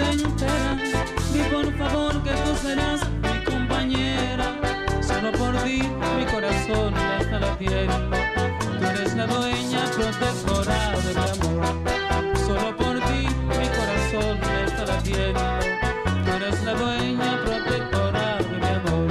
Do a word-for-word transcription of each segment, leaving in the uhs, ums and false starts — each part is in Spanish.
vida entera. Y por favor que tú serás mi compañera. Solo por ti mi corazón ya está latiendo. Tú eres la dueña protectora de mi amor. Solo por ti mi corazón ya está latiendo. Tú eres la dueña protectora de mi amor.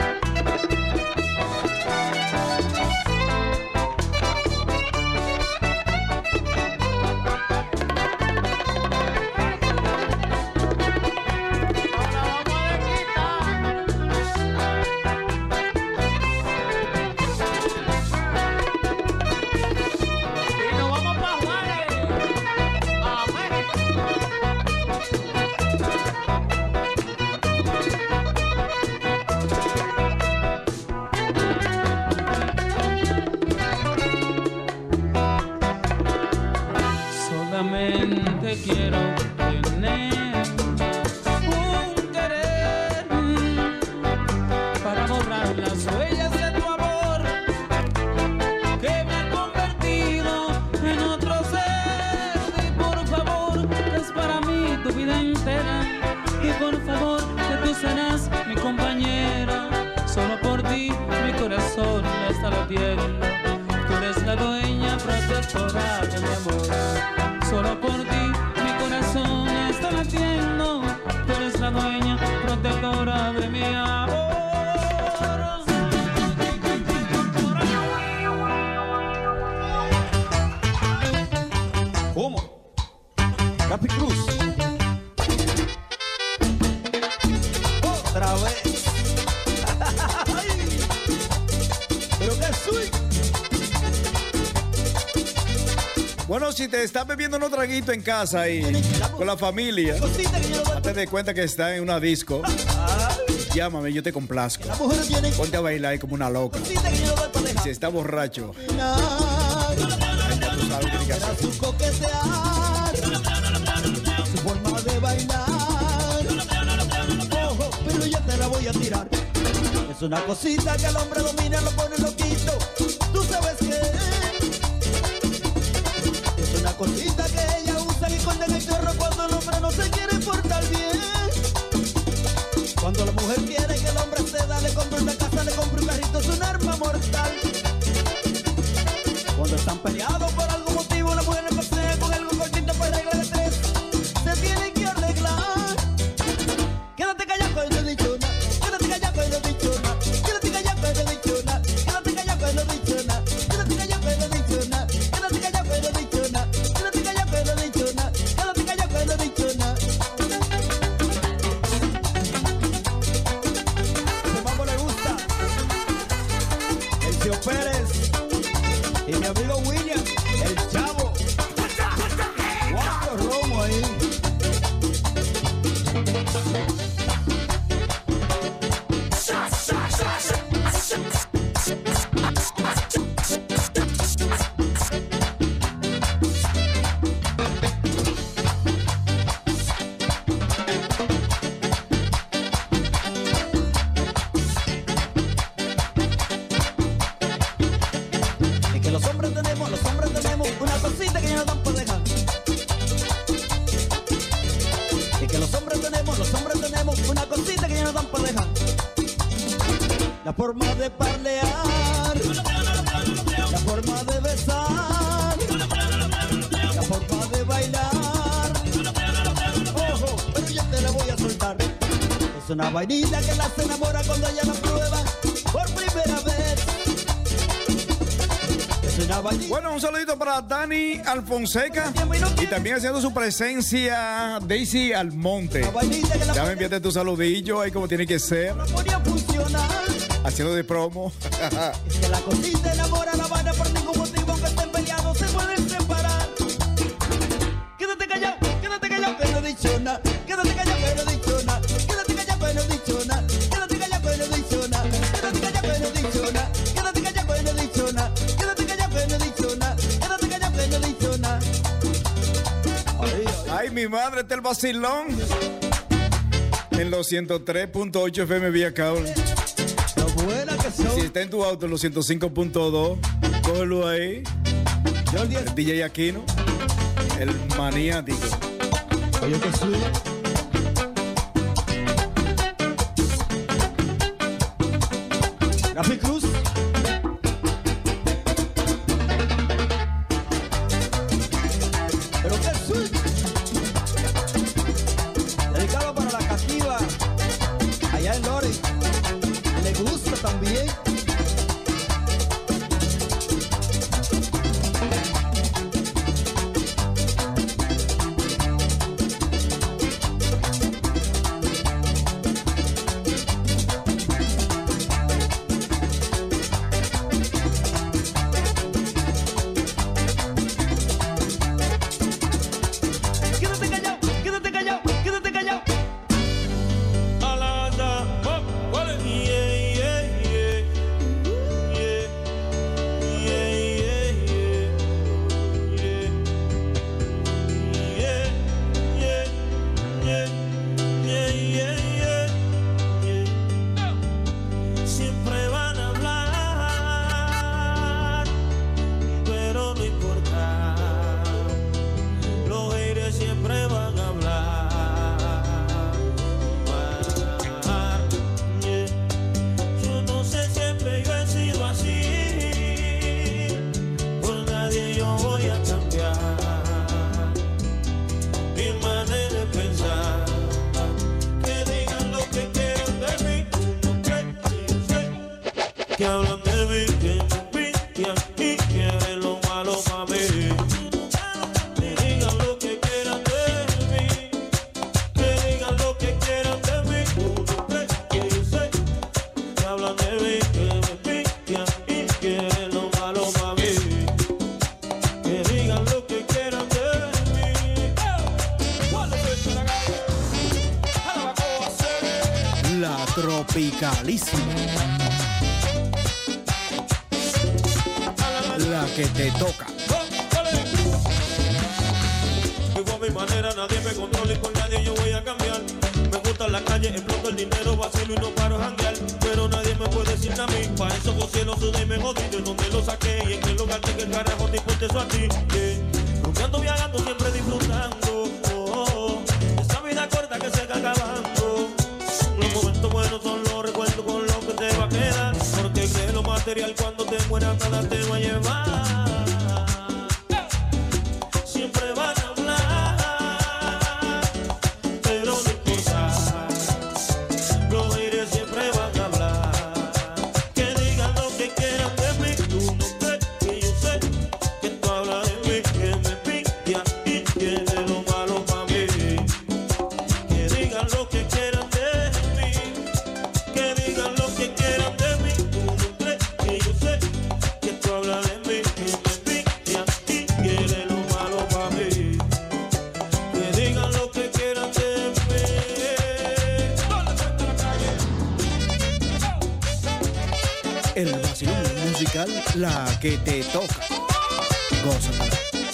Solamente quiero tener un querer para borrar las huellas de tu amor que me han convertido en otro ser. Y por favor, que es para mí tu vida entera. Y por favor, que tú serás mi compañera. Solo por ti mi corazón ya está latiendo. Tú eres la dueña protectora de mi amor. Solo por ti mi corazón está latiendo. Tú eres la dueña protectora de mi amor. ¿Cómo? Capi Cruz. Otra vez. Pero qué soy. Bueno, si te estás bebiendo unos traguitos en casa y con la familia, te des cuenta que estás en una disco, llámame, yo te complazco. Ponte a bailar ahí como una loca. Si está borracho, ya tú sabes qué tienes que hacer. Su coquetear, su forma de bailar. Ojo, pero yo te la voy a tirar. Es una cosita que al hombre domina, lo pone loquito. Tú sabes que es una cosita que ella usa y esconde en el chorro cuando el hombre no se quiere portar bien. Cuando la mujer quiere que el hombre ceda, le compra una casa, le compra un carrito, es un arma mortal. Cuando están peleados por algún motivo, la mujer pasea con algo cortito para regla de tres. Se tiene que arreglar. Quédate callado y no he dicho nada. Quédate callado y no he dicho nada. Quédate callado y no he dicho nada. Quédate callado y no he dicho nada. Quédate callado y no he dicho nada. Quédate callado y no he dicho nada. Quédate callado y no he dicho nada. Quédate callado y no he dicho nada. Ese mambo le gusta. El tío Pérez y mi amigo William, el Chavo. Guapo Romo ahí. Es que los hombres tenemos, los hombres tenemos una cosita que ya no dan por dejar. Es que los hombres tenemos, los hombres tenemos una cosita que ya no dan por dejar. La forma de parlear, la forma de besar, la forma de bailar. Ojo, pero yo te la voy a soltar. Es una vainita que las enamora cuando ella la prueba por primera vez. Bueno, un saludito para Dani Alfonseca y también haciendo su presencia Daisy Almonte. Déjame enviarte tu saludillo ahí como tiene que ser. Haciendo de promo. Es que la cosita enamora a la Habana por ningún motivo, aunque estén peleados se pueden separar. Quédate callado, quédate callado que no he dicho nada. Quédate callado que no he dicho nada. Quédate callado que no he dicho nada. Quédate callado que no he dicho nada. Quédate callado que no he dicho nada. Quédate callado que no he dicho nada. Quédate callado que no he dicho nada. Quédate callado que no he dicho nada. Ay, mi madre, está el vacilón. En los ciento tres punto ocho F M vía cable. Si está en tu auto en los ciento cinco punto dos, cógelo ahí. El D J Aquino, el maniático. Oye, que sube. Rafi Cruz. Pero qué swing. Dedicado para la cativa allá en Lore. Le gusta también. Que hablan de mí, que me pillan y quieren lo malo para mí. Que digan lo que quieran de mí, que digan lo que quieran de mí. Uno cree que yo sé que hablan de mí, que me pillan y quieren lo malo para mí. Que digan lo que quieran de mí. La tropicalísima. La que te toca. Vivo a mi manera, nadie me controla y con nadie yo voy a cambiar. Me gusta la calle, exploto el dinero, vacilo y no paro a janguear. Pero nadie me puede decir a mí, pa' eso gocé, lo sudé y me jodí. De donde lo saqué y en qué lugar de qué carajo te importa eso a ti. Yeah. Rumbeando, viajando, siempre disfrutando. Oh, oh. Esa vida corta que se está acabando. Los momentos buenos son los recuerdos con los que te va a quedar. Porque crees lo material cuando te mueras nada te va a llevar. Siempre van a hablar, pero no importa. Los aires siempre van a hablar. Que digan lo que quieran de mí. Tú no crees que yo sé que tú hablas de mí. Que me pilla y quiere lo malo para mí. Que digan lo que quieran de mí. Que digan lo que quieran de mí. Tú no crees que yo sé que tú hablas de mí. Que me pilla y quiere lo malo para mí. Que digan lo que quieran de mí. El vacilón musical, la que te toca. Gózatela.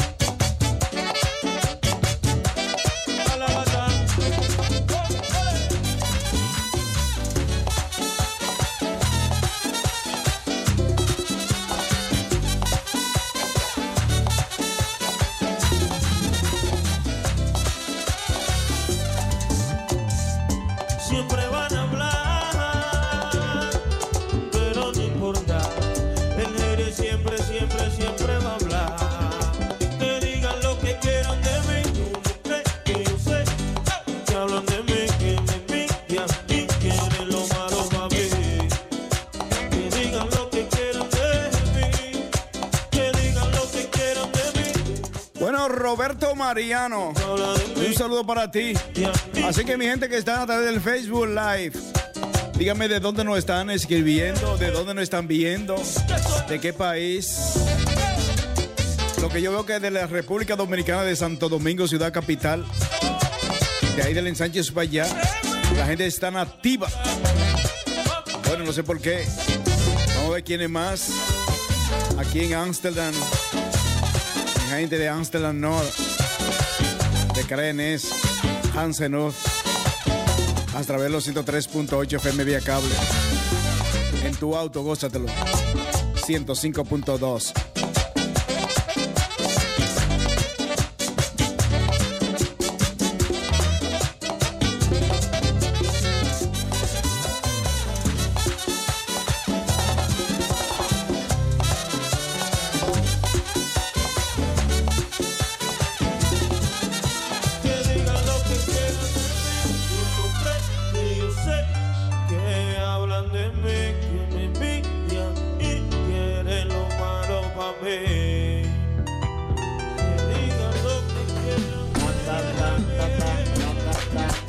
Siempre van a hablar, pero no importa. El aire siempre, siempre, siempre va a hablar. Que digan lo que quieran de mí. Tú no crees que yo sé que hablan de mí, que me pillan y quieren lo malo para mí. Que digan lo que quieran de mí. Que digan lo que quieran de mí. Bueno, Roberto Mariano, Habla de mí. un saludo para ti. Así que mi gente que está a través del Facebook Live, díganme de dónde nos están escribiendo, de dónde nos están viendo, de qué país. Lo que yo veo que es de la República Dominicana de Santo Domingo, ciudad capital, de ahí del ensanche para allá, la gente está activa. Bueno, no sé por qué. Vamos a ver quién es más. Aquí en Amsterdam, la gente de Amsterdam North, de Crenes, Hansenhof, a través de los ciento tres punto ocho F M vía cable. En tu auto, gózatelo. ciento cinco punto dos.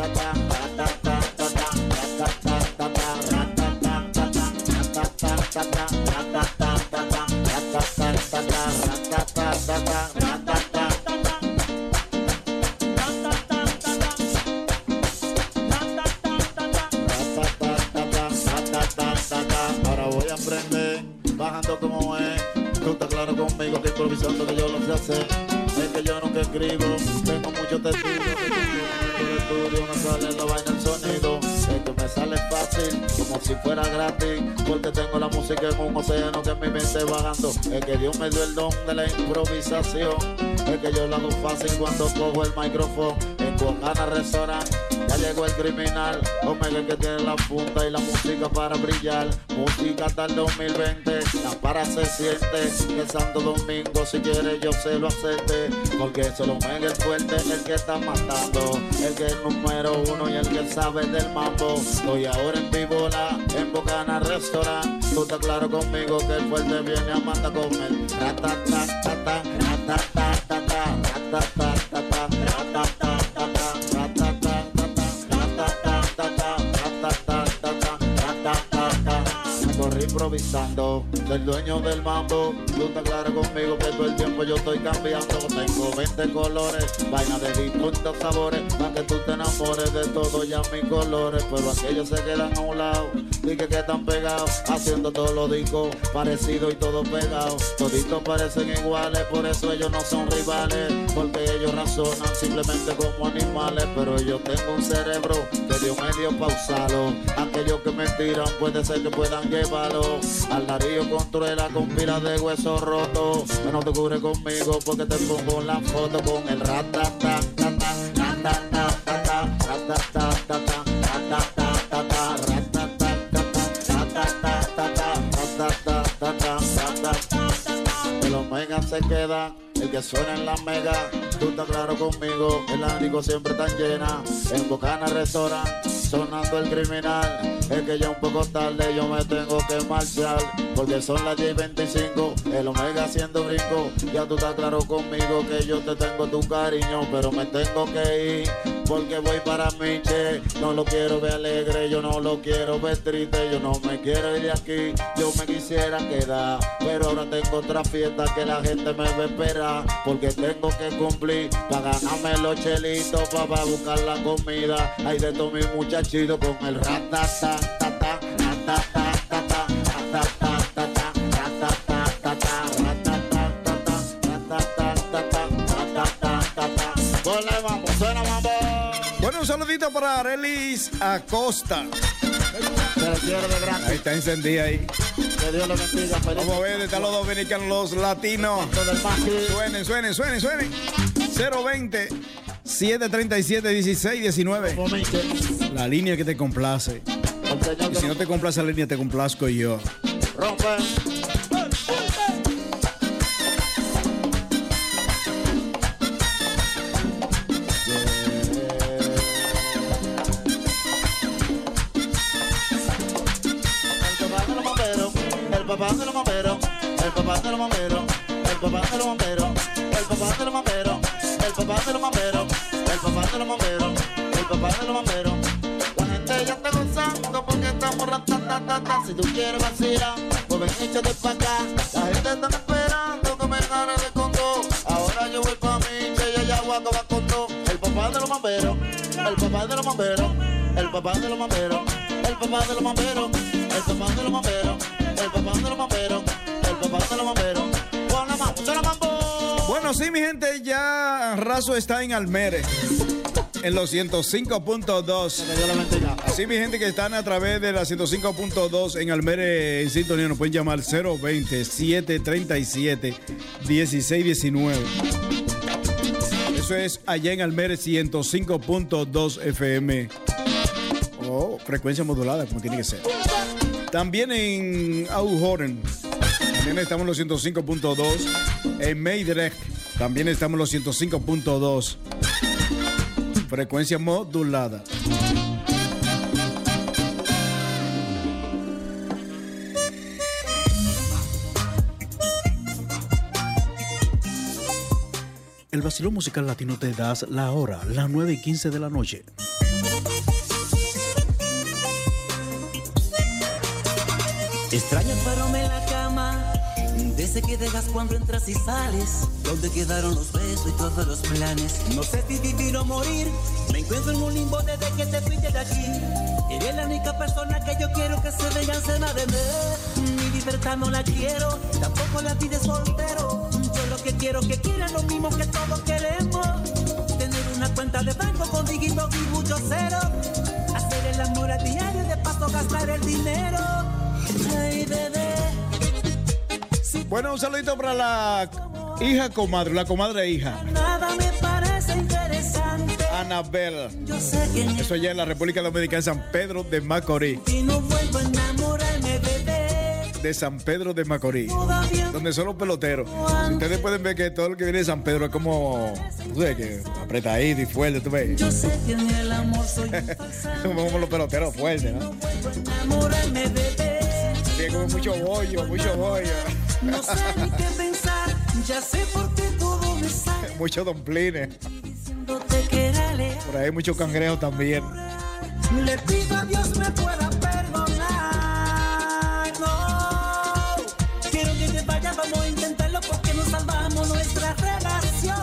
Ahora voy a aprender, bajando como es. Tú estás claro conmigo que improvisando que yo lo sé hacer. Es que yo nunca escribo, tengo mucho testigo. El estudio me sale la vaina el sonido. Es que me sale fácil, como si fuera gratis. Porque tengo la música en un océano que en mi mente vagando. Es que Dios me dio el don de la improvisación. Es que yo lo hago fácil cuando cojo el micrófono. En Guangana Restaurant ya llegó el criminal, Omega el que tiene la punta y la música para brillar. Música hasta el dos mil veinte, la para se siente. Que Santo Domingo si quiere yo se lo acepte. Porque es el Omega el fuerte, el que está matando. El que es el número uno y el que sabe del mambo. Estoy ahora en vivo la en Bocana Restaurant. Tú estás claro conmigo que el fuerte viene a matar con el ratatatata, ratatatata, ratatatata, ratatatata. Corrí improvisando del dueño del mambo. Tú estás claro conmigo que todo el tiempo yo estoy cambiando. Tengo veinte colores, vaina de distintos sabores, para que tú te enamores de todo ya mis colores. Pero aquellos se quedan a un lado, dije que están pegados, haciendo todos los discos parecidos y todos pegados. Toditos parecen iguales, por eso ellos no son rivales, porque ellos razonan simplemente como animales. Pero yo tengo un cerebro que Dios me dio pausado. Aquellos que me tiran puede ser que puedan llevarlo al narío con truela, con pila de huesos rotos. Que no te cubre conmigo porque te pongo la foto con el ratata, tata, ratata, tata, ratata, tata, ratata, tata, ratata, ratata, ratata, ratata, ratata. El Omega se queda, el que suena en la mega. Tú estás claro conmigo, el árico siempre tan llena. En Bocana Restaurant, sonando el criminal. Es que ya un poco tarde yo me tengo que marchar, porque son las diez y veinticinco, el Omega haciendo brinco. Ya tú estás claro conmigo que yo te tengo tu cariño, pero me tengo que ir, porque voy para Miche. No lo quiero ver alegre, yo no lo quiero ver triste. Yo no me quiero ir de aquí, yo me quisiera quedar, pero ahora tengo otra fiesta que la gente me va a esperar, porque tengo que cumplir para ganarme los chelitos, para buscar la comida. Hay de todos mis muchachitos con el ratata. Tata, tata, tata, tata, tata, bueno, un saludito para Arelis Acosta. Ahí está encendida ahí. Que Dios lo bendiga. Vamos a ver, están los dominicanos, los latinos. Suenen, suenen, suenen, suenen. cero veinte, siete treinta y siete, dieciséis diecinueve. La línea que te complace. Y si no te complace la línea, te complazco yo. Rompe. El papá de los bomberos, el papá de los bomberos, el papá de los bomberos, el papá de los bomberos, el papá de los bomberos, el papá de los bomberos, el papá de los bomberos. La gente ya está gozando porque estamos ratatatata. Si tú quieres vacilar, pues ven, échate pa' acá. La gente está esperando que me gane de condo. Ahora yo voy pa' mí, que ella voy a acabar con todo. El papá de los bomberos, el papá de los bomberos, el papá de los bomberos, el papá de los bomberos, el papá de los bomberos. El papá de los bomberos, el papá de los bomberos. Pon la mano, pon la mambo. Bueno, sí, mi gente, ya Razo está en Almere, en los ciento cinco punto dos. Así, mi gente que están a través de la ciento cinco punto dos en Almere en sintonía, nos pueden llamar cero veinte, siete treinta y siete, dieciséis diecinueve. Eso es allá en Almere, ciento cinco punto dos F M. O oh, frecuencia modulada, como tiene que ser. También en Auhoren, también estamos en los ciento cinco punto dos. En Meidrecht, también estamos en los ciento cinco punto dos. Frecuencia modulada. El vacilón musical latino te das la hora, las nueve y quince de la noche. Extraño pararme en la cama, de ese que dejas cuando entras y sales. ¿Dónde quedaron los besos y todos los planes? No sé si vivir o morir, me encuentro en un limbo desde que te fuiste de aquí. Eres la única persona que yo quiero que se vea encima de mí. Mi libertad no la quiero, tampoco la vida de soltero. Yo lo que quiero que quieran lo mismo que todos queremos. Tener una cuenta de banco con dígitos y muchos ceros. Hacer el amor a diario y de paso gastar el dinero. Ay, bebé. Bueno, un saludito para la hija comadre, la comadre e hija. Nada me parece interesante. Anabel. Yo sé que Eso allá en la República Dominicana, en San Pedro de Macorís. y no vuelvo a enamorarme, bebé. De San Pedro de Macorís, Todavía donde son los peloteros. Ustedes pueden ver que todo lo que viene de San Pedro es como, tú ves, que apretadito y fuerte, tú ves. yo sé que en el amor soy un falsante. Como los peloteros fuertes, ¿no? No vuelvo a enamorarme, bebé. Tiene como mucho bollo, mucho bollo. No sé ni qué pensar, ya sé por qué todo me sale. Muchos domplines. Diciéndote que era leal. Por ahí muchos cangrejos también. Le pido a Dios me pueda perdonar. No, quiero que te vayas, vamos a intentarlo porque nos salvamos nuestra relación.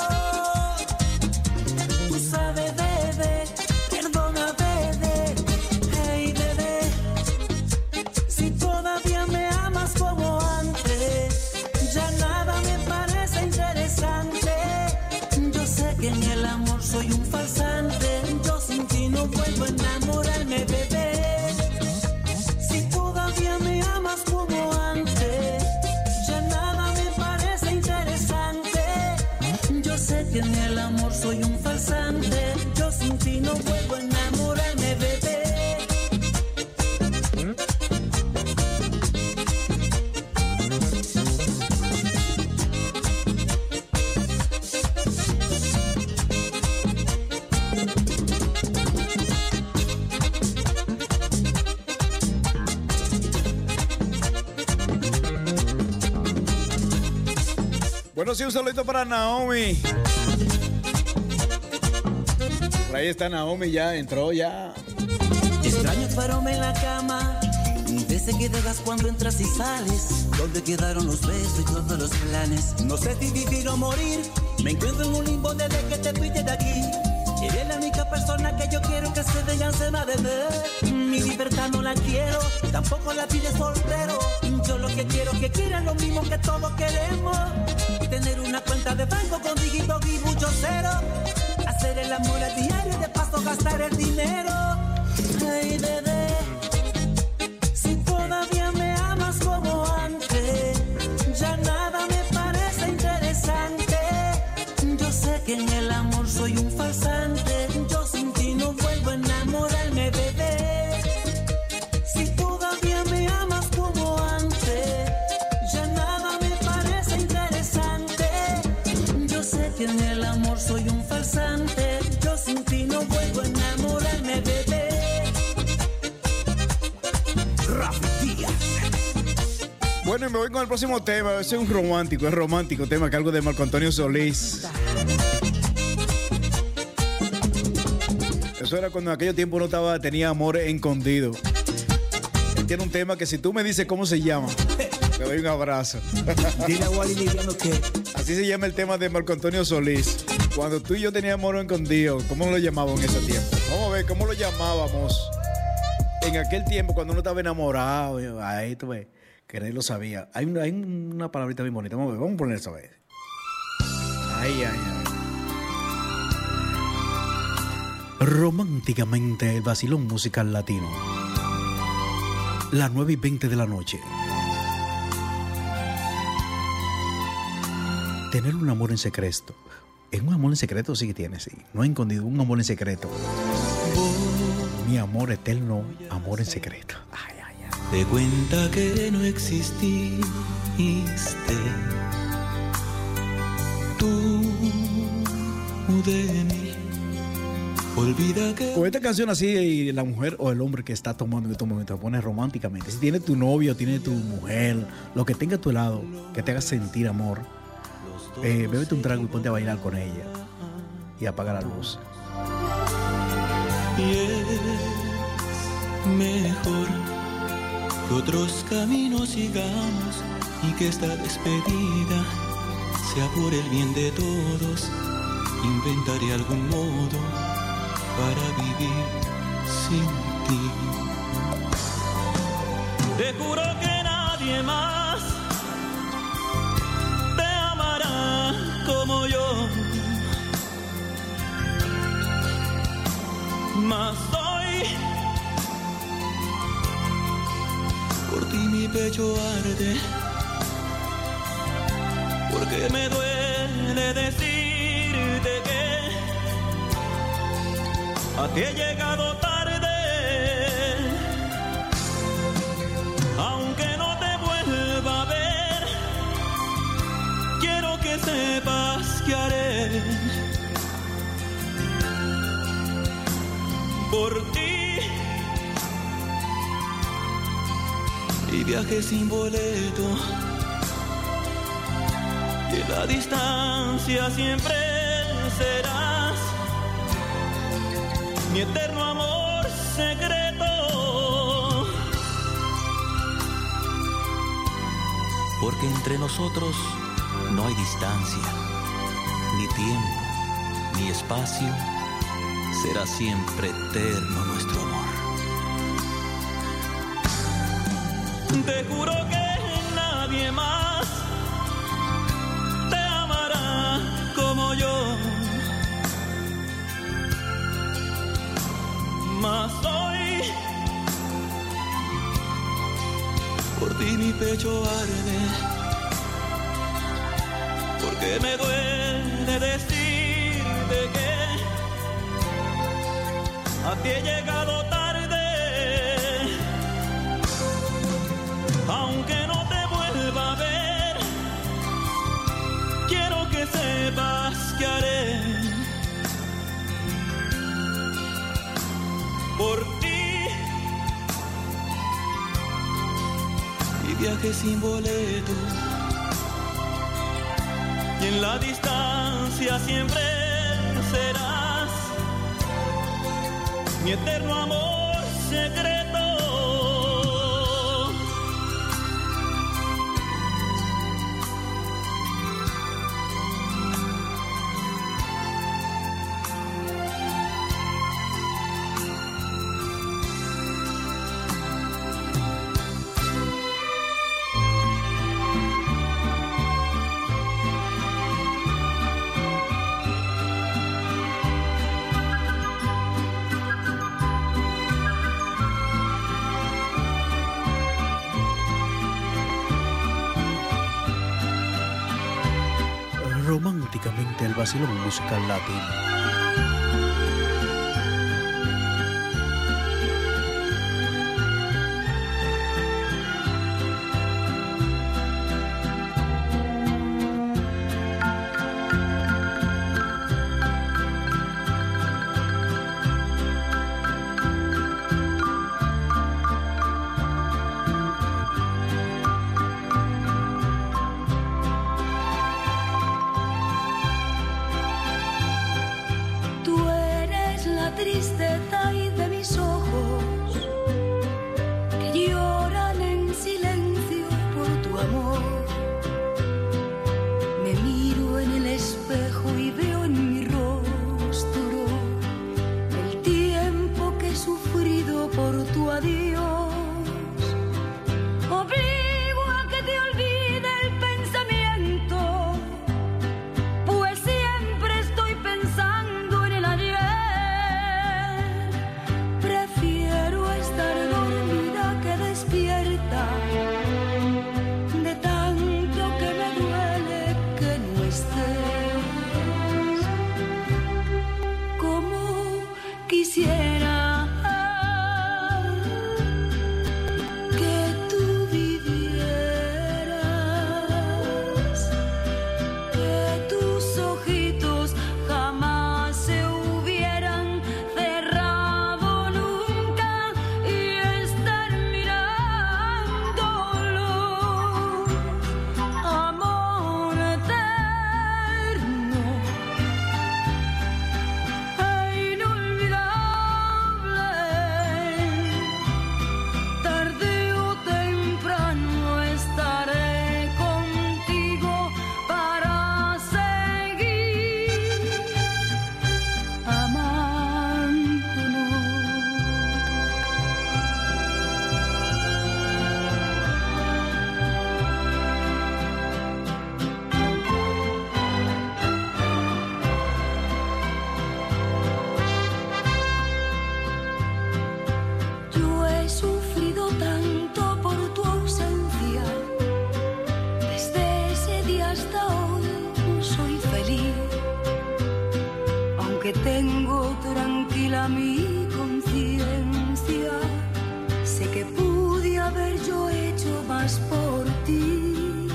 Tú sabes, bebé, perdona, bebé. Hey, bebé, si todavía me amas como antes, ya nada me parece interesante. Yo sé que en el amor soy un falsante. Yo sin ti no vuelvo a enamorarme, bebé. Si todavía me amas como antes, ya nada me parece interesante. Yo sé que en el amor soy un falsante. Yo sin ti no vuelvo a enamorarme, bebé. Bueno, sí, un saludito para Naomi. Por ahí está Naomi, ya entró, ya. Extraño pararme en la cama, de ese que dejas cuando entras y sales. ¿Dónde quedaron los besos y todos los planes? No sé si vivir o morir, me encuentro en un limbo desde que te fuiste de aquí. Eres la única persona que yo quiero que se vea encima de mí. Mi libertad no la quiero, tampoco la pide soltero. Yo lo que quiero que quieran lo mismo que todos queremos. Tener una cuenta de banco con dígitos y muchos ceros. Hacer el amor a diario y de paso gastar el dinero. Ay, bebé, si todavía me amas como antes, ya nada me parece interesante. Yo sé que en el amor soy un falsante. Yo sin ti no vuelvo a enamorarme, bebé. Si todavía me amas como antes, ya nada me parece interesante. Yo sé que en el amor soy un falsante. Yo sin ti no vuelvo a enamorarme, bebé. Bueno, y me voy con el próximo tema. Ese es un romántico, es romántico tema, que algo de Marco Antonio Solís. Eso era cuando en aquel tiempo uno estaba, tenía amor escondido. Él tiene un tema que si tú me dices cómo se llama, te doy un abrazo. Dile a Wally Liriano que Así se llama el tema de Marco Antonio Solís. Cuando tú y yo teníamos amor escondido, ¿cómo lo llamábamos en ese tiempo? Vamos a ver cómo lo llamábamos en aquel tiempo cuando uno estaba enamorado. Ahí tú ves, que nadie lo sabía. Hay una, hay una palabrita bien bonita. Vamos a ver, vamos a poner eso a ver. Ay, ay, ay. Románticamente el vacilón musical latino. Las nueve y veinte de la noche. Tener un amor en secreto. Es un amor en secreto, sí que tiene, sí. No he escondido, un amor en secreto. Mi amor eterno, amor en secreto. Ay, ay, ay. Te cuenta que no exististe. Tú de mí. Olvida que... Con esta canción así, y la mujer o el hombre que está tomando en estos momentos, pone románticamente. Si tiene tu novio, tiene tu mujer, lo que tenga a tu lado, que te haga sentir amor, eh, bébete un trago y ponte a bailar con ella. Y apaga la luz. Y es mejor que otros caminos sigamos y que esta despedida sea por el bien de todos. Inventaré algún modo para vivir sin ti. Te juro que nadie más te amará como yo. Mas hoy por ti mi pecho arde, porque me duele decirte que a ti he llegado tarde, aunque no te vuelva a ver, quiero que sepas que haré por ti, y viaje sin boleto, y en la distancia siempre serás mi eterno amor secreto, porque entre nosotros no hay distancia, ni tiempo, ni espacio. Será siempre eterno nuestro amor. Te juro que nadie más te amará como yo. Mas hoy por ti mi pecho arde, porque me duele decirte que a ti he llegado tarde, aunque no te vuelva a ver, quiero que sepas que haré por ti, y viaje sin boleto, y en la distancia siempre serás mi eterno amor secreto. Románticamente el vacilón musical latino. Tristeza y de mis ojos que lloran en silencio por tu amor. Me miro en el espejo y veo en mi rostro el tiempo que he sufrido por tu adiós. Obligo a que te olvide el pensamiento, pues siempre estoy pensando en el ayer. Prefiero estar dormida que despierta, de tanto que me duele que no estés. Como quisiera que tú vivieras, que tus ojitos jamás se hubieran cerrado nunca y estar mirándolo. Amor, te a mi conciencia. Sé que pude haber yo hecho más por ti.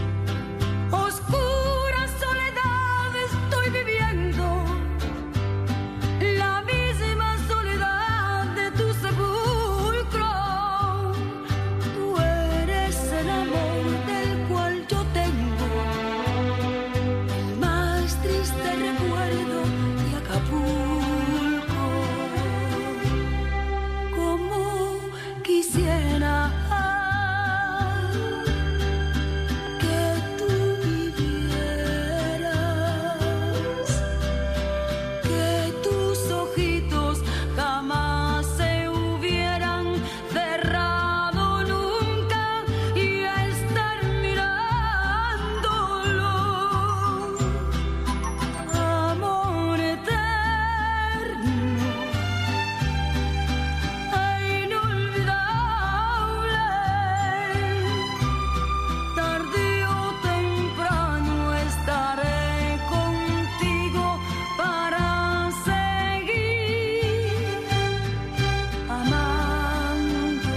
Oscura soledad estoy viviendo, la misma soledad de tu sepulcro. Tú eres el amor del cual yo tengo el más triste recuerdo de Acapulco. Como quisiera que tú vivieras, que tus ojitos jamás se hubieran cerrado nunca y estar mirándolo. Amor eterno e inolvidable, tarde o temprano estaré contigo para seguir amándonos.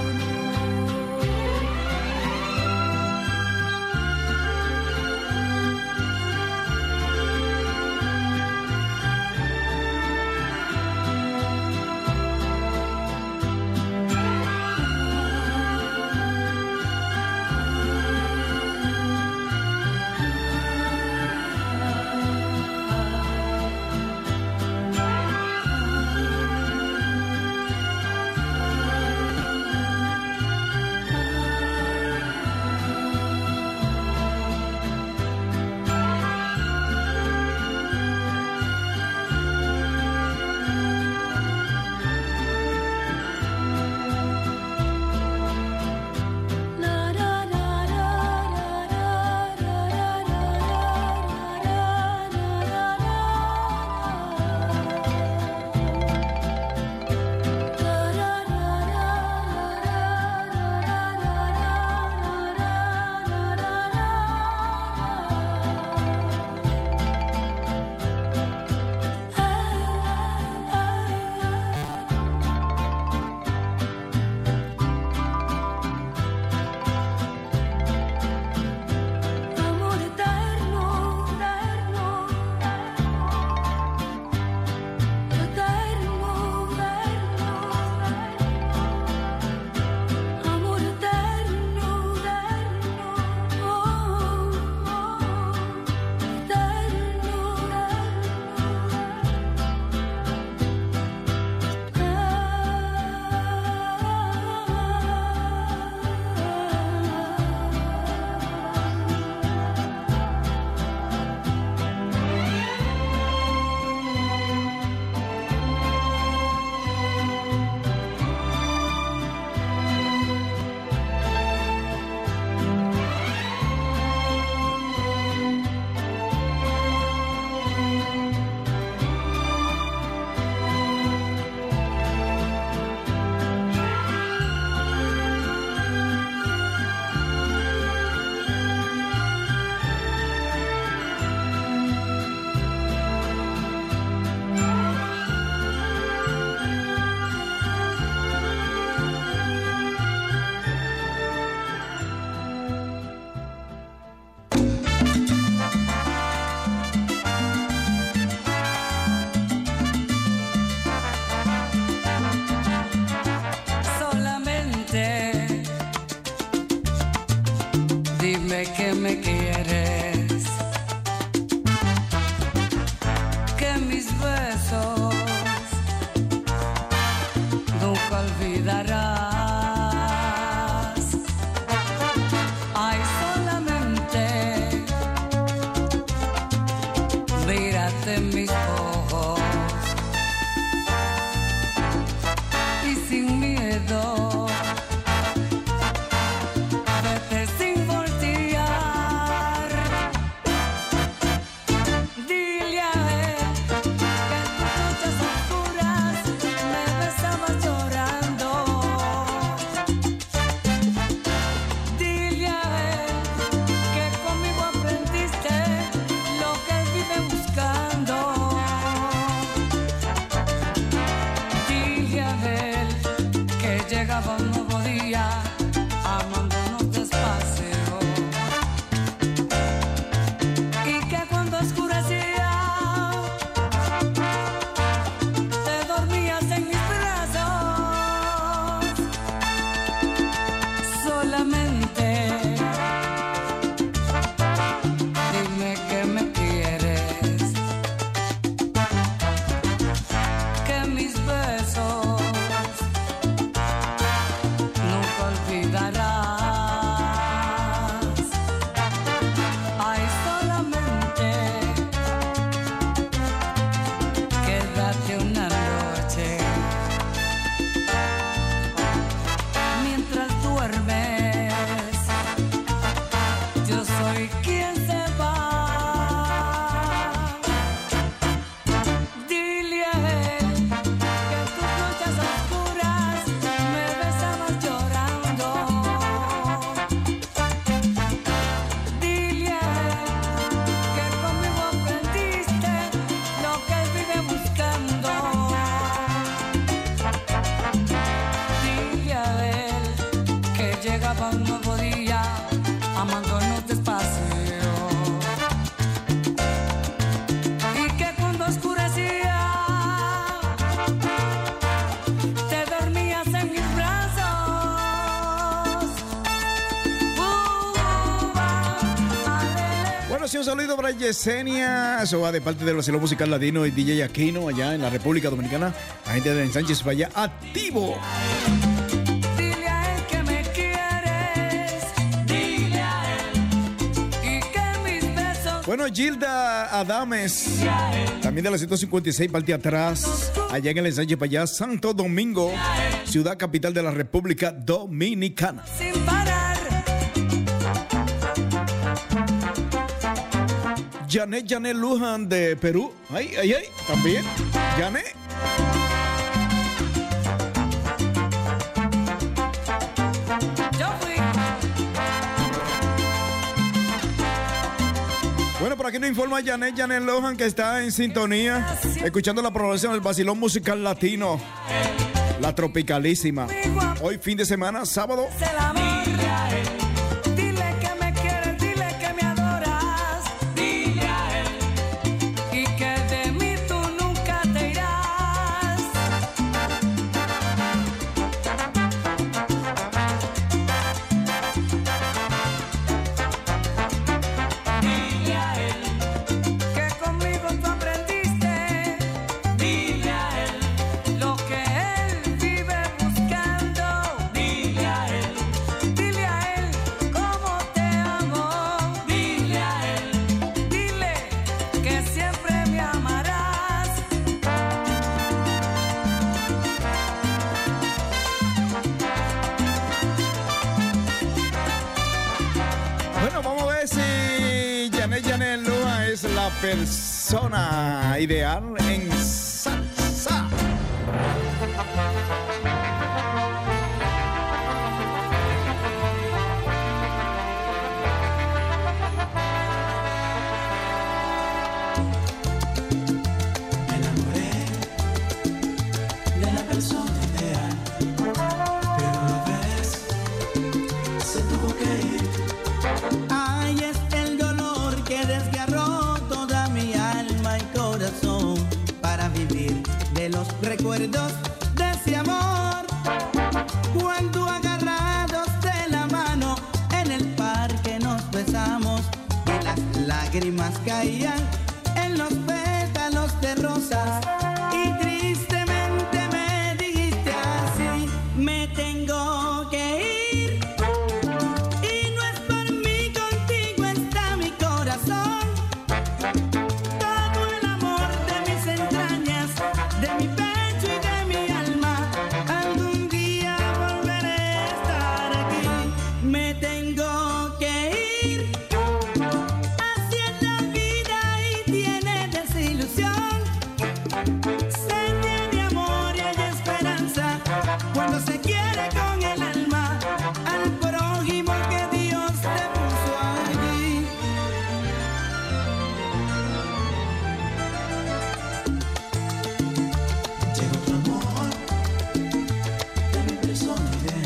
Amor eterno, eterno, eterno, amor eterno, eterno, oh, oh, eterno, solamente dime que me quieres, que mis besos nunca olvidarás. Ay, solamente mírate en mis ojos y sin miedo vete sin voltear. Dile a él que en tus noches oscuras me besabas llorando. llegaba un nuevo día, amándonos despacio. Y que cuando oscurecía, te dormías en mis brazos. Solamente dime que me quieres, que mis besos nunca olvidarás. Ay, solamente quédate una noche mientras duermes. Yo soy quien se va. Dile a él que tus noches oscuras me besabas llorando. Dile a él que conmigo aprendiste lo que él vive buscando. Dile a él que llegaba un nuevo día, amándonos despacio. Y que cuando oscurecía, te dormías en mis brazos. Uva, alele. Bueno, sí, un saludo para Yesenia. Eso va de parte de Vacilón Musical Latino y D J Aquino allá en la República Dominicana. La gente de Sánchez Valla activo. Dile a él que me quieres. Dile a él. Y que mis besos. Bueno, Gilda Adames, también de la ciento cincuenta y seis, parte atrás, allá en el ensanche para allá, Santo Domingo, ciudad capital de la República Dominicana. Sin parar. Janet, Janet Luján de Perú, ay, ay, ay, también, Janet. Yo fui. Bueno, por aquí nos informa Janet, Janet Lohan, que está en sintonía, escuchando la programación del Vacilón Musical Latino, la tropicalísima. Hoy fin de semana, sábado. Es el amor. Dile que me quieres, dile que me adoras. Dile a él. Y que de mí tú nunca te irás. Dile a él que conmigo tú aprendiste. Dile a él lo que él vive buscando. Dile a él, dile a él cómo te amo. Dile a él, dile que siempre me amarás. Bueno, vamos a ver si Janet, Janet Lohan es la persona ideal en salsa. Me enamoré de la persona ideal, pero lo ves, se tuvo que ir. Ay, es el dolor que desgarró toda mi alma y corazón para vivir de los recuerdos de ese amor. Cuando agarrados de la mano en el parque nos besamos y las lágrimas caían en los pétalos de rosas y tristemente me dijiste así: me tengo que ir. Y no es por mí, contigo está mi corazón. Todo el amor de mis entrañas, de mi pecho y de mi alma. Algún día volveré a estar aquí. Me tengo que ir. Así es la vida y tiene desilusión. Se tiene amor y hay esperanza cuando se quiere con el alma al prójimo que Dios te puso allí. Llegó tu amor de mi persona ideal.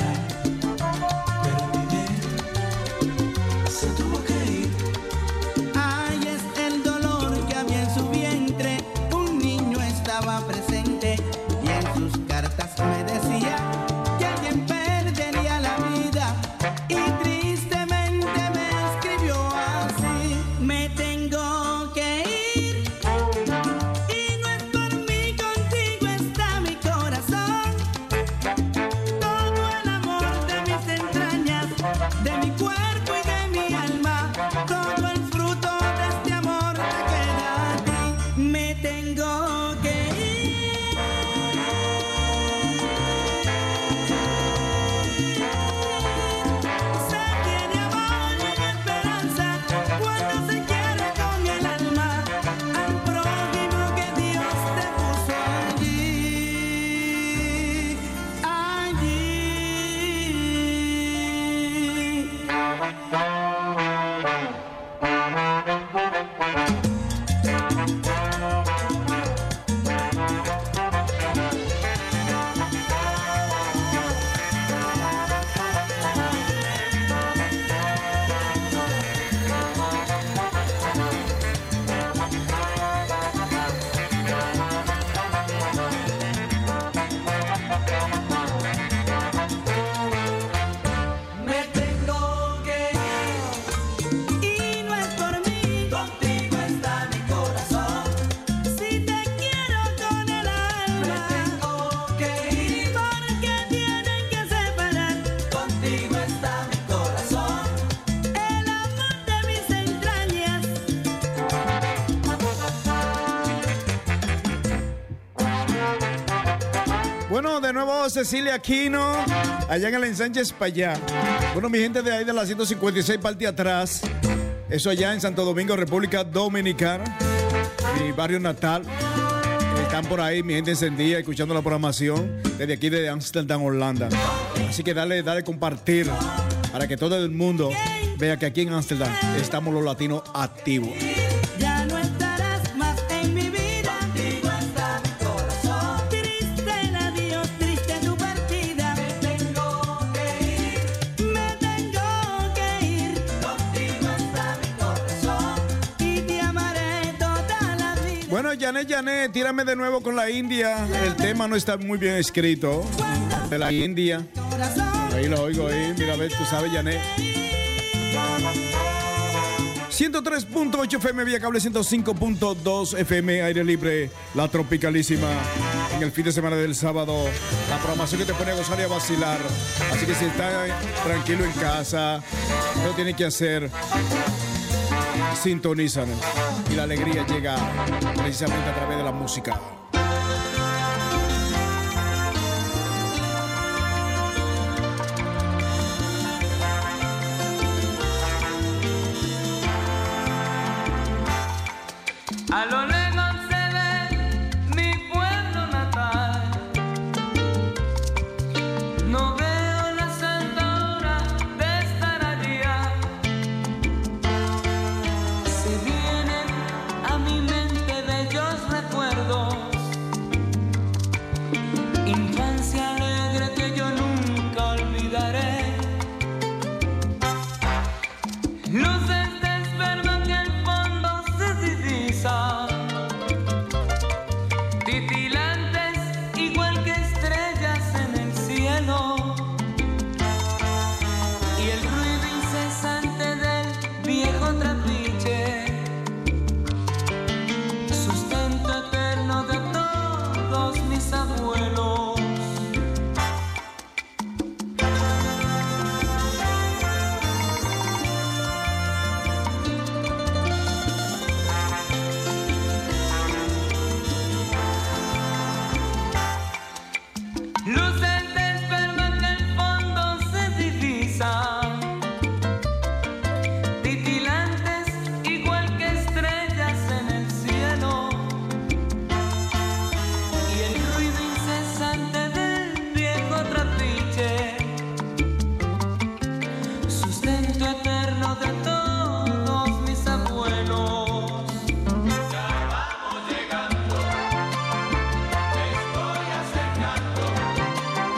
Bueno, de nuevo Cecilia Aquino, allá en el ensanche Espaillá. Bueno, mi gente de ahí de la ciento cincuenta y seis parte atrás. Eso allá en Santo Domingo, República Dominicana, mi barrio natal. Están por ahí, mi gente encendida, escuchando la programación desde aquí, desde Amsterdam, Holanda. Así que dale, dale compartir para que todo el mundo vea que aquí en Amsterdam estamos los latinos activos. Ya no estarás más en mi vida. Contigo está mi corazón. Triste el adiós, triste tu partida. Me tengo que ir. Me tengo que ir. Contigo está mi corazón. Y te amaré toda la vida. Bueno, Janet, Janet, tírame de nuevo con la India. El tema no está muy bien escrito. De la India. Ahí lo oigo ahí. Mira, a ver, tú sabes, Janet. ciento tres punto ocho F M vía cable, ciento cinco punto dos F M aire libre, la tropicalísima. En el fin de semana del sábado, la programación que te pone a gozar y a vacilar. Así que si estás tranquilo en casa, no tienes que hacer, sintonizan y la alegría llega precisamente a través de la música. A lo lejos se ve mi pueblo natal. No veo la santa hora de estar allá. Se vienen a mi mente bellos recuerdos. Infancia alegre que yo nunca olvidaré. Luces de esperma que al fondo se divisan, titilantes igual que estrellas en el cielo, y el ruido incesante del viejo trapiche, sustento eterno de todos mis abuelos. Luces de esperma que al fondo se divisan, titilantes igual que estrellas en el cielo, y el ruido incesante del viejo trapiche, sustento eterno de todos mis abuelos. Ya vamos llegando, me estoy acercando.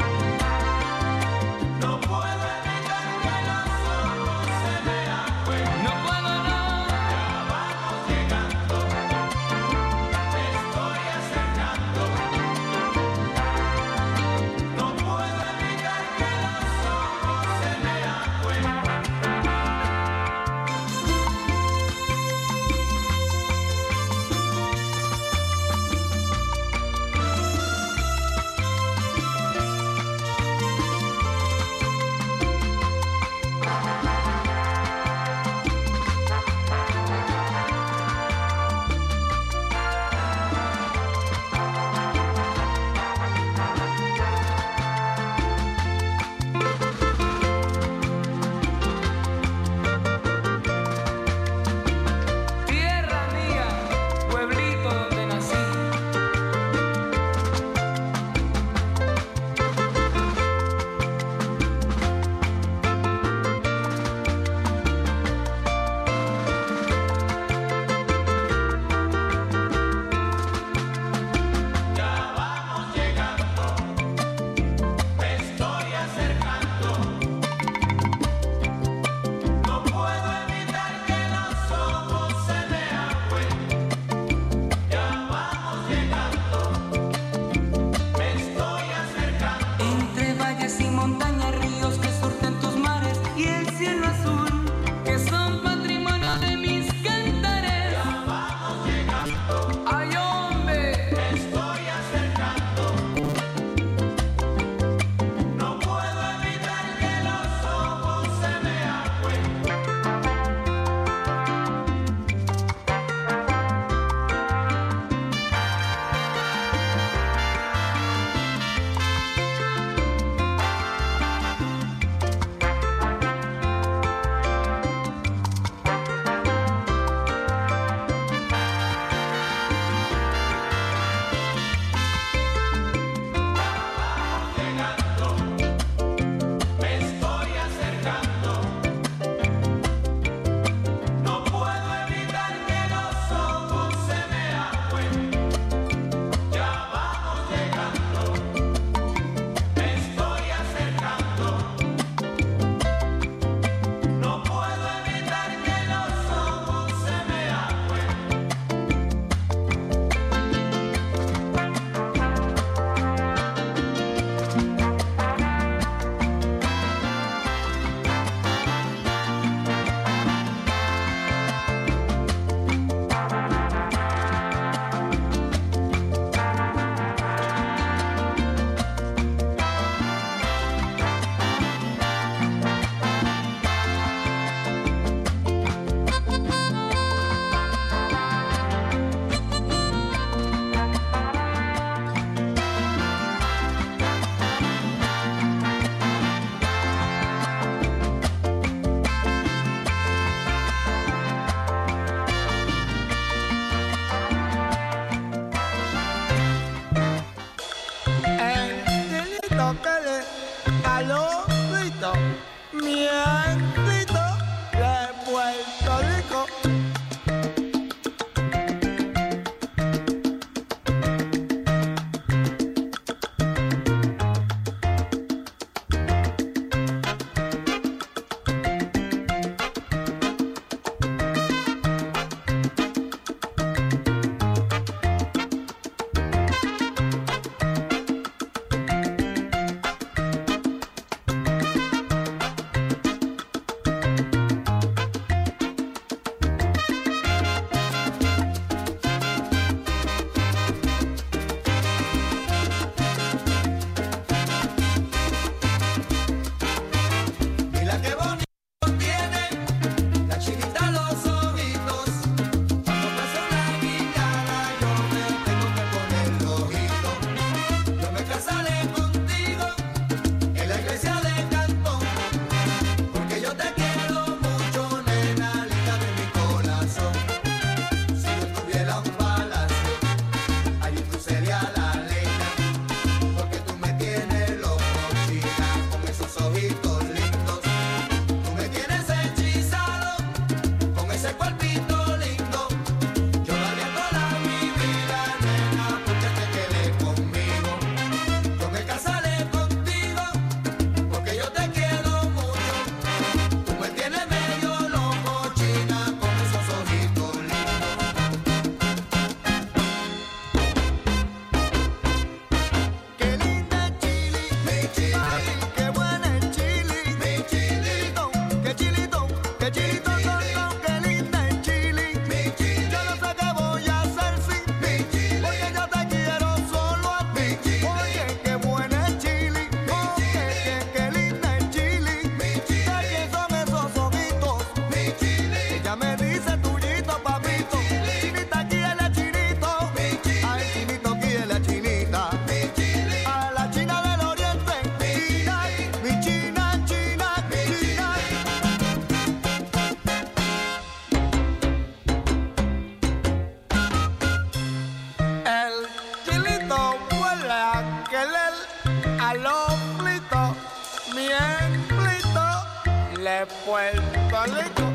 Aló, Plito, bien, Plito, le Puerto Rico.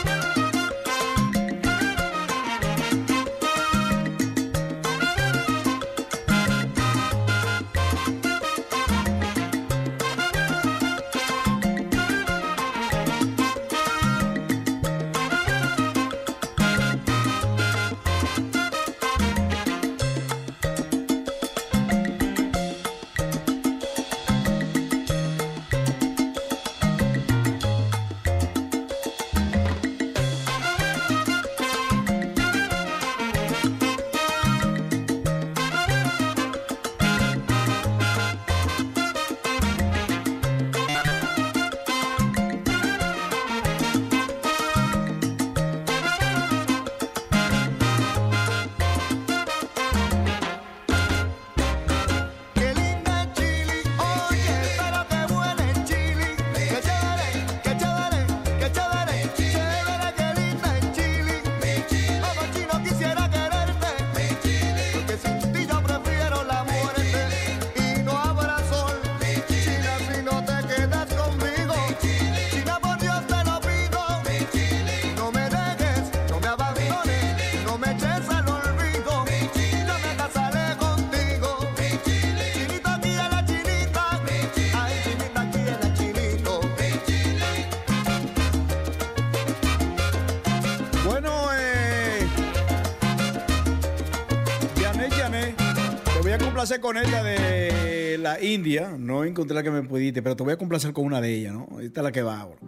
complacer con esta de la India. No encontré la que me pudiste, pero te voy a complacer con una de ellas, ¿no? Esta es la que va ahora.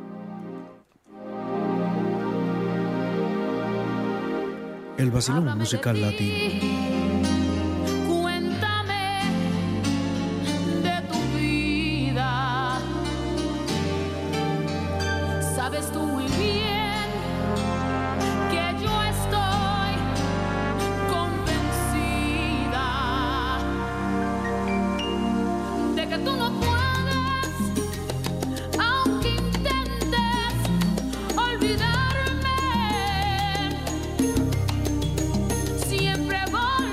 El vacilón musical latino. Sabes tú muy bien que yo estoy convencida de que tú no puedes, aunque intentes olvidarme, siempre volveré.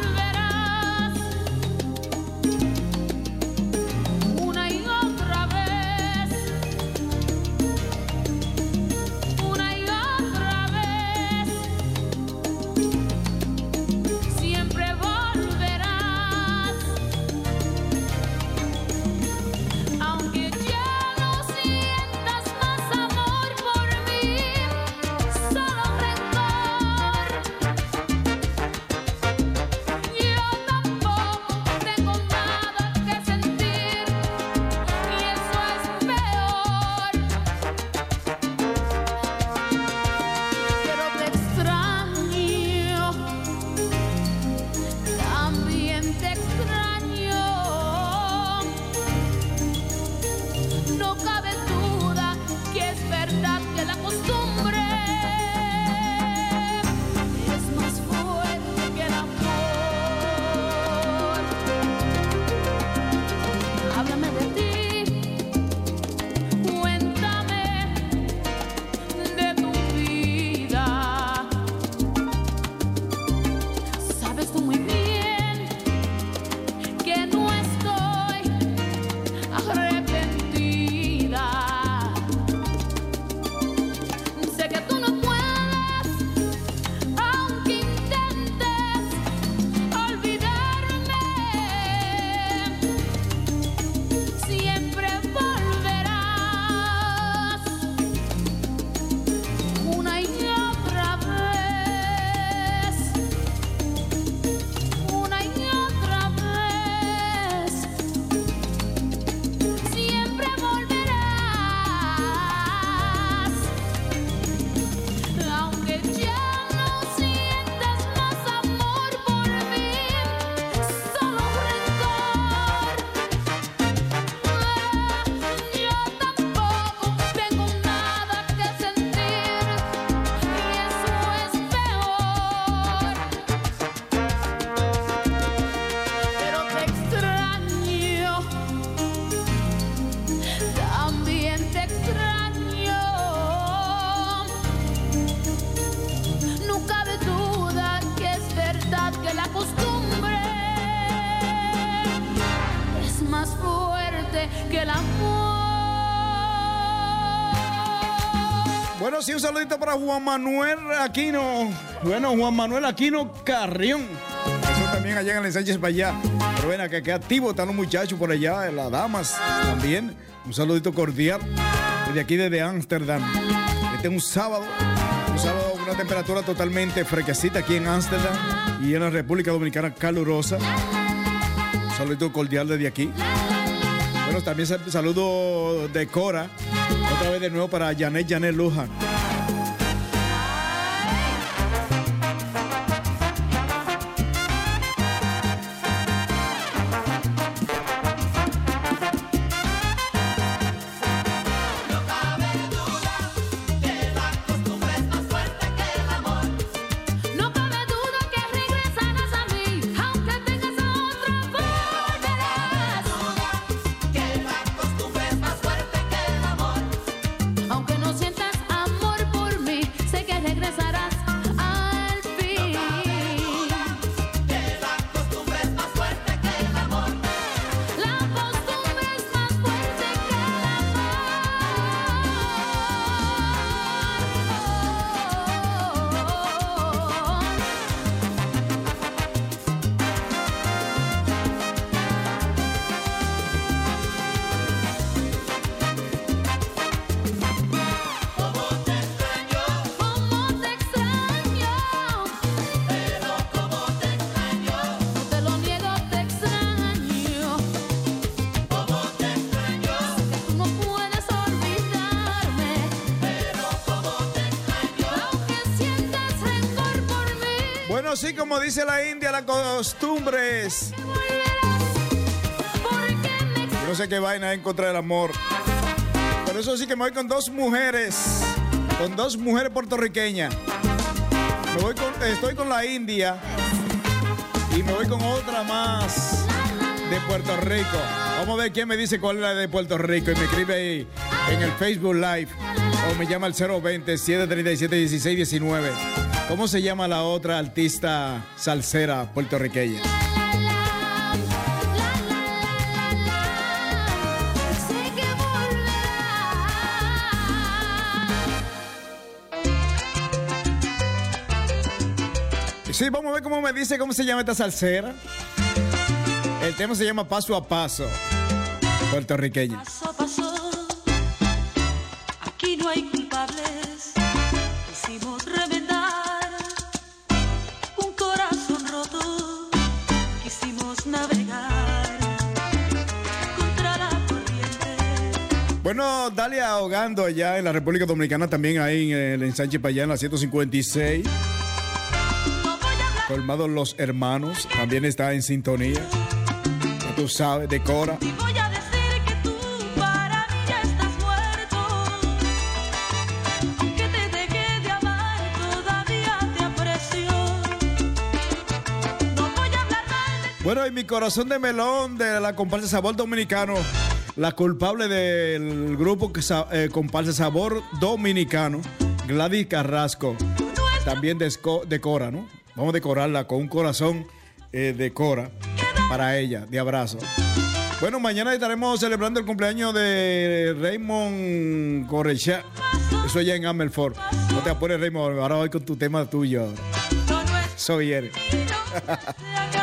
fuerte que el amor. Bueno, sí, un saludito para Juan Manuel Aquino. Bueno, Juan Manuel Aquino Carrión. Eso también allá en el Sánchez para allá. Pero ven acá, que activo están los muchachos por allá, las damas también. Un saludito cordial desde aquí, desde Ámsterdam. Este es un sábado, un sábado con una temperatura totalmente fresquecita aquí en Ámsterdam y en la República Dominicana calurosa. Un saludito cordial desde aquí. Bueno, también saludo de Cora, otra vez de nuevo para Janet Janet Luján. Sí, como dice la India, las costumbres. Yo no sé qué vaina en contra del amor. Pero eso sí que me voy con dos mujeres. Con dos mujeres puertorriqueñas. Me voy con, estoy con la India. Y me voy con otra más de Puerto Rico. Vamos a ver quién me dice cuál es la de Puerto Rico. Y me escribe ahí en el Facebook Live. O me llama al cero veinte, siete treinta y siete, dieciséis diecinueve. ¿Cómo se llama la otra artista salsera puertorriqueña? Sí, vamos a ver cómo me dice cómo se llama esta salsera. El tema se llama Paso a Paso, puertorriqueña. Paso a paso, aquí no hay culpables. Quisimos reventar un corazón roto, quisimos navegar contra la corriente. Bueno, dale ahogando allá en la República Dominicana, también ahí en el ensanche para allá en la ciento cincuenta y seis. Colmado Los Hermanos, también está en sintonía. Ya tú sabes, de Cora. Y voy a decir que tú para mí ya estás muerto. Aunque te dejé de amar, todavía te aprecio. No voy a hablar mal de... Bueno, y mi corazón de melón de la comparsa Sabor Dominicano, la culpable del grupo que eh, comparsa Sabor Dominicano, Gladys Carrasco, también de, de Cora, ¿no? Vamos a decorarla con un corazón eh, de Cora para ella, de abrazo. Bueno, mañana estaremos celebrando el cumpleaños de Raymond Correcha. Eso allá en Amelford. No te apures, Raymond. Ahora voy con tu tema tuyo. Soy él.